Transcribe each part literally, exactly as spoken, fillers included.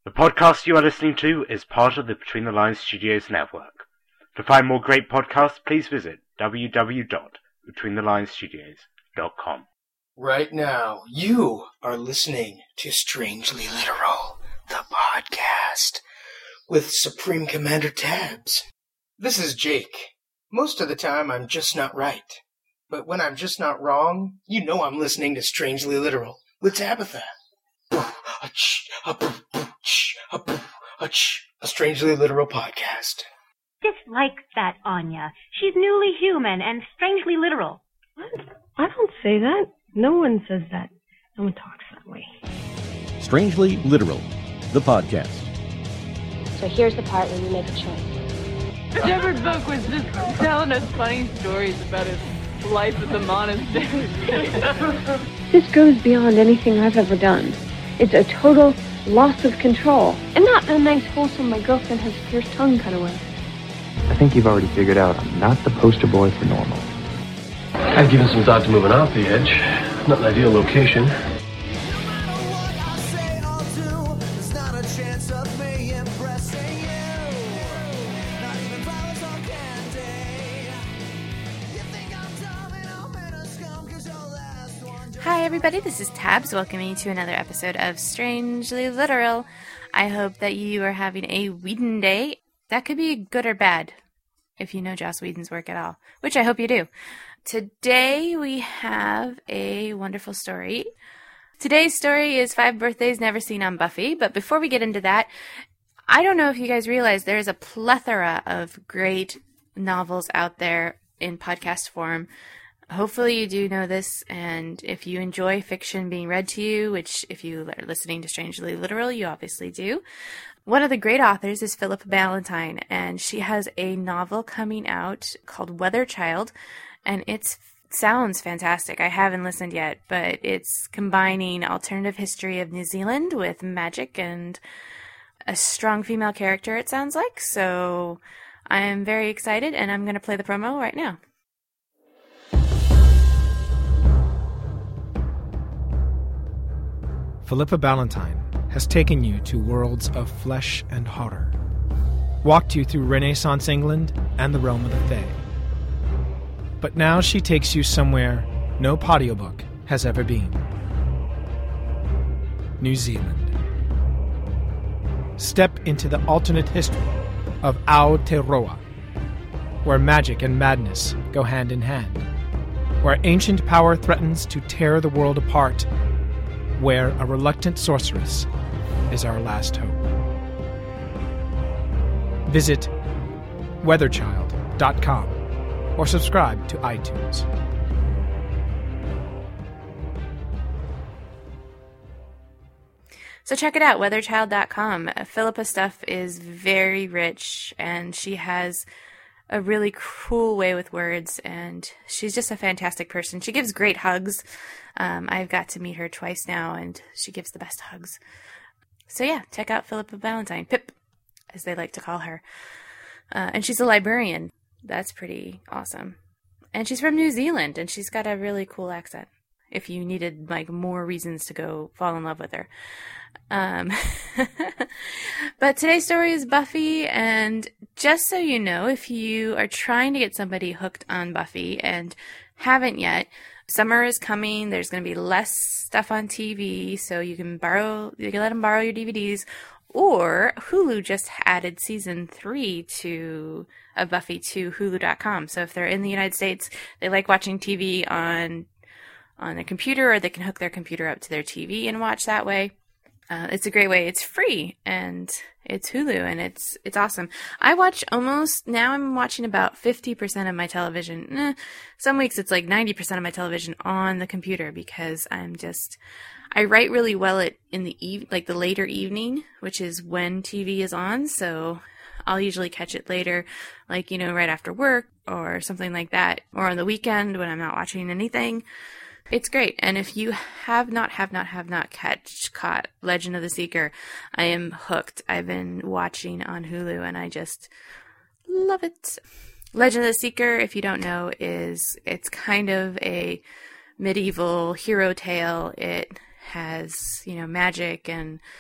The podcast you are listening to is part of the Between the Lines Studios network. To find more great podcasts, please visit w w w dot between the lines studios dot com. Right now, you are listening to Strangely Literal, the podcast, with Supreme Commander Tabs. This is Jake. Most of the time, I'm just not right. But when I'm just not wrong, you know I'm listening to Strangely Literal with Tabitha. A Strangely Literal podcast. Dislike that Anya. She's newly human and strangely literal. What? I don't say that. No one says that. No one talks that way. Strangely Literal, the podcast. So here's the part where you make a choice. Shepard Book was just telling us funny stories about his life at the monastery. This goes beyond anything I've ever done. It's a total loss of control. And not a nice, wholesome, my girlfriend has a pierced tongue kind of way. I think you've already figured out I'm not the poster boy for normal. I've given some thought to moving off the edge. Not an ideal location. Hi everybody, this is Tabs, welcoming you to another episode of Strangely Literal. I hope that you are having a Whedon day. That could be good or bad, if you know Joss Whedon's work at all, which I hope you do. Today we have a wonderful story. Today's story is Five Birthdays Never Seen on Buffy, but before we get into that, I don't know if you guys realize there is a plethora of great novels out there in podcast form. Hopefully you do know this, and if you enjoy fiction being read to you, which if you are listening to Strangely Literal, you obviously do. One of the great authors is Philippa Ballantine, and she has a novel coming out called Weatherchild, and it sounds fantastic. I haven't listened yet, but it's combining alternative history of New Zealand with magic and a strong female character, it sounds like. So I'm very excited, and I'm going to play the promo right now. Philippa Ballantine has taken you to worlds of flesh and horror, walked you through Renaissance England and the realm of the Fae. But now she takes you somewhere no audiobook has ever been. New Zealand. Step into the alternate history of Aotearoa, where magic and madness go hand in hand, where ancient power threatens to tear the world apart, where a reluctant sorceress is our last hope. Visit weatherchild dot com or subscribe to iTunes. So check it out, weatherchild dot com. Philippa's stuff is very rich, and she has a really cool way with words, and she's just a fantastic person. She gives great hugs. Um, I've got to meet her twice now, and she gives the best hugs. So yeah, check out Philippa Ballantine, Pip, as they like to call her. Uh, and she's a librarian. That's pretty awesome. And she's from New Zealand, and she's got a really cool accent, if you needed like more reasons to go fall in love with her. Um, but today's story is Buffy, and just so you know, if you are trying to get somebody hooked on Buffy and haven't yet, summer is coming. There's going to be less stuff on T V, so you can borrow, you can let them borrow your D V Ds, or Hulu just added season three to of Buffy to Hulu dot com. So if they're in the United States, they like watching T V on on their computer, or they can hook their computer up to their T V and watch that way. Uh, it's a great way. It's free, and it's Hulu, and it's it's awesome. I watch almost, now I'm watching about fifty percent of my television. Eh, some weeks it's like ninety percent of my television on the computer, because I'm just, I write really well at in the eve, like the later evening, which is when T V is on, so I'll usually catch it later, like, you know, right after work or something like that, or on the weekend when I'm not watching anything. It's great. And if you have not, have not, have not catch, caught Legend of the Seeker, I am hooked. I've been watching on Hulu, and I just love it. Legend of the Seeker, if you don't know, is, it's kind of a medieval hero tale. It has, you know, magic and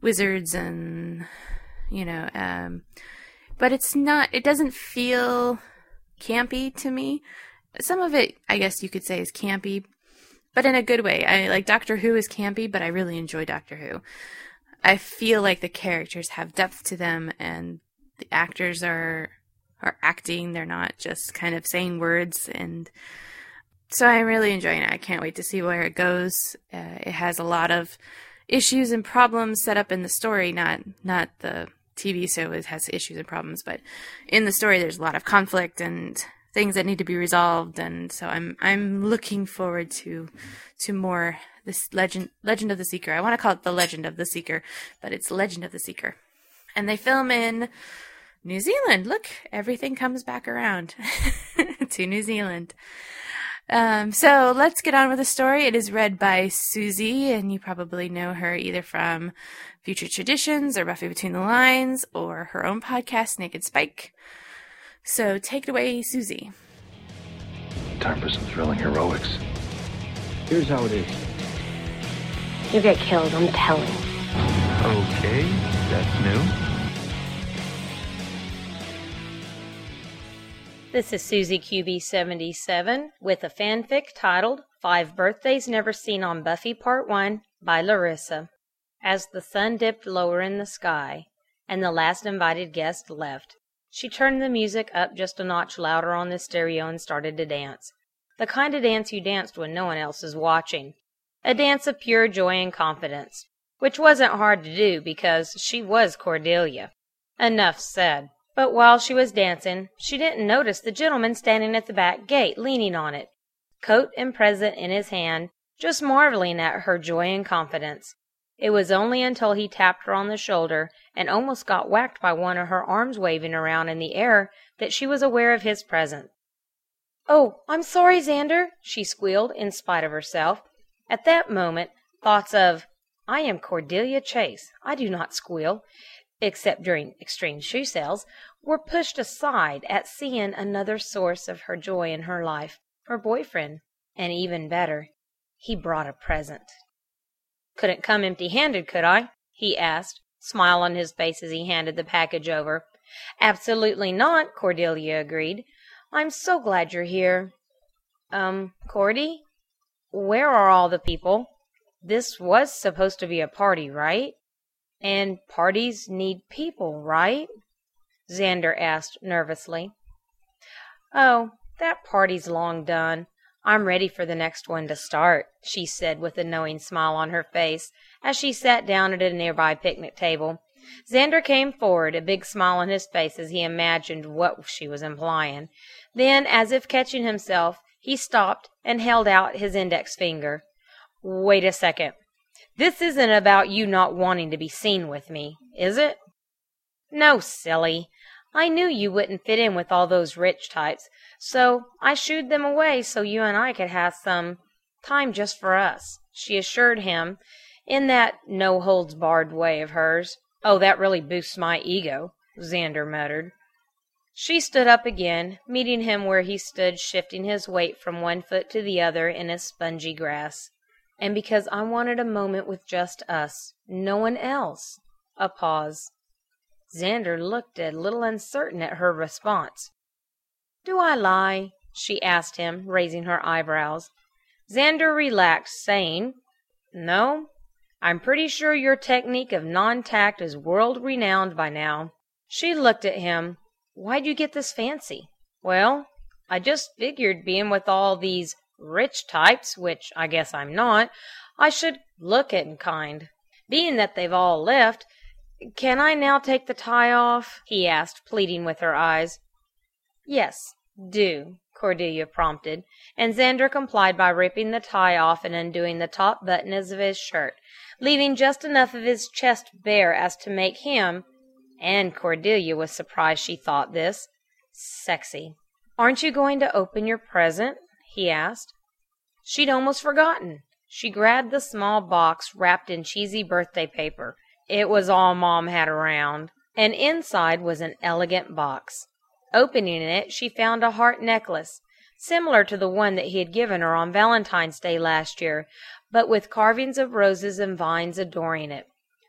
wizards and, you know, um, but it's not, it doesn't feel campy to me. Some of it, I guess you could say, is campy, but in a good way. I like Doctor Who is campy, but I really enjoy Doctor Who. I feel like the characters have depth to them, and the actors are are acting. They're not just kind of saying words, and so I'm really enjoying it. I can't wait to see where it goes. Uh, it has a lot of issues and problems set up in the story, not not the T V show. It has issues and problems, but in the story there's a lot of conflict and things that need to be resolved, and so I'm I'm looking forward to to more this legend Legend of the Seeker. I want to call it the Legend of the Seeker, but it's Legend of the Seeker. And they film in New Zealand. Look, everything comes back around to New Zealand. Um, so let's get on with the story. It is read by Susie, and you probably know her either from Future Traditions or Buffy Between the Lines or her own podcast, Naked Spike. So take it away, Susie. Time for some thrilling heroics. Here's how it is. You get killed, I'm telling. Okay, that's new. This is Susie Q B seventy-seven with a fanfic titled Five Birthdays Never Seen on Buffy Part one by Larissa. As the sun dipped lower in the sky and the last invited guest left, she turned the music up just a notch louder on the stereo and started to dance. The kind of dance you danced when no one else is watching. A dance of pure joy and confidence, which wasn't hard to do because she was Cordelia. Enough said. But while she was dancing, she didn't notice the gentleman standing at the back gate, leaning on it, coat and present in his hand, just marveling at her joy and confidence. It was only until he tapped her on the shoulder and almost got whacked by one of her arms waving around in the air that she was aware of his presence. "Oh, I'm sorry, Xander," she squealed in spite of herself. At that moment, thoughts of, "I am Cordelia Chase, I do not squeal," except during extreme shoe sales, were pushed aside at seeing another source of her joy in her life, her boyfriend, and even better, he brought a present. "Couldn't come empty-handed, could I?" he asked, smile on his face as he handed the package over. "Absolutely not," Cordelia agreed. "I'm so glad you're here." Um, Cordy? Where are all the people? This was supposed to be a party, right? And parties need people, right? Xander asked nervously. "Oh, that party's long done. I'm ready for the next one to start," she said with a knowing smile on her face as she sat down at a nearby picnic table. Xander came forward, a big smile on his face as he imagined what she was implying. Then, as if catching himself, he stopped and held out his index finger. "Wait a second. This isn't about you not wanting to be seen with me, is it?" "No, silly. I knew you wouldn't fit in with all those rich types, so I shooed them away so you and I could have some time just for us," she assured him in that no-holds-barred way of hers. "Oh, that really boosts my ego," Xander muttered. She stood up again, meeting him where he stood shifting his weight from one foot to the other in his spongy grass. "And because I wanted a moment with just us, no one else." A pause. Xander looked a little uncertain at her response. "Do I lie?" she asked him, raising her eyebrows. Xander relaxed, saying, "No, I'm pretty sure your technique of non-tact is world-renowned by now." She looked at him. "Why'd you get this fancy?" "Well, I just figured being with all these rich types, which I guess I'm not, I should look it kind. Being that they've all left, can I now take the tie off?" he asked, pleading with her eyes. "Yes, do," Cordelia prompted, and Xander complied by ripping the tie off and undoing the top buttons of his shirt, leaving just enough of his chest bare as to make him, and Cordelia was surprised she thought this, sexy. "Aren't you going to open your present?" he asked. She'd almost forgotten. She grabbed the small box wrapped in cheesy birthday paper. It was all Mom had around, and inside was an elegant box. Opening it, she found a heart necklace, similar to the one that he had given her on Valentine's Day last year, but with carvings of roses and vines adoring it.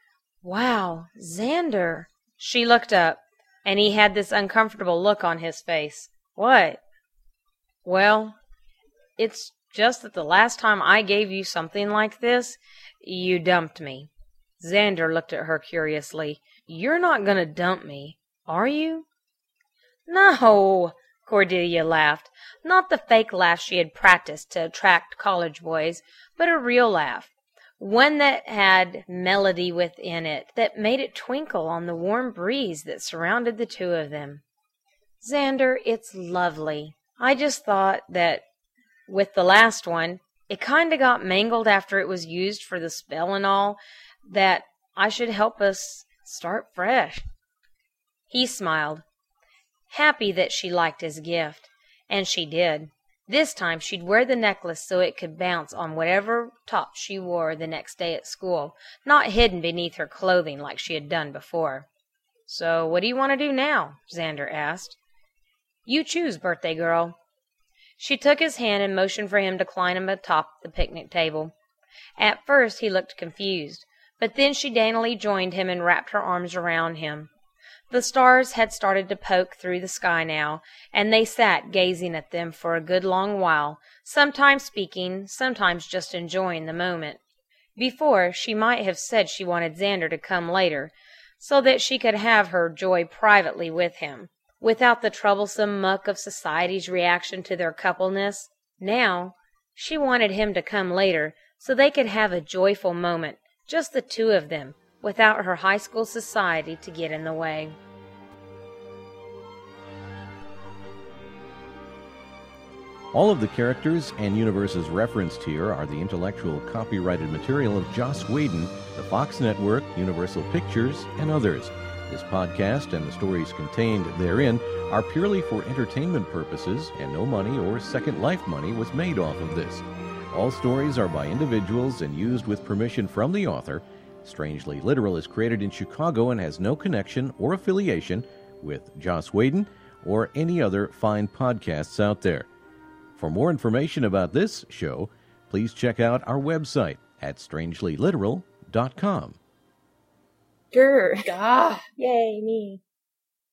Wow, Xander. She looked up, and he had this uncomfortable look on his face. What? Well, it's just that the last time I gave you something like this, you dumped me. Xander looked at her curiously. You're not going to dump me, are you? No, Cordelia laughed. Not the fake laugh she had practiced to attract college boys, but a real laugh. One that had melody within it, that made it twinkle on the warm breeze that surrounded the two of them. Xander, it's lovely. I just thought that with the last one, it kind of got mangled after it was used for the spell and all, that I should help us start fresh. He smiled, happy that she liked his gift, and she did. This time she'd wear the necklace so it could bounce on whatever top she wore the next day at school, not hidden beneath her clothing like she had done before. So what do you want to do now? Xander asked. You choose, birthday girl. She took his hand and motioned for him to climb him atop the picnic table. At first he looked confused, but then she daintily joined him and wrapped her arms around him. The stars had started to poke through the sky now, and they sat gazing at them for a good long while, sometimes speaking, sometimes just enjoying the moment. Before, she might have said she wanted Xander to come later, so that she could have her joy privately with him, without the troublesome muck of society's reaction to their coupleness. Now, she wanted him to come later, so they could have a joyful moment, just the two of them, without her high school society to get in the way. All of the characters and universes referenced here are the intellectual copyrighted material of Joss Whedon, the Fox Network, Universal Pictures, and others. This podcast and the stories contained therein are purely for entertainment purposes, and no money or Second Life money was made off of this. All stories are by individuals and used with permission from the author. Strangely Literal is created in Chicago and has no connection or affiliation with Joss Whedon or any other fine podcasts out there. For more information about this show, please check out our website at strangely literal dot com. Grr. Ah, yay, me.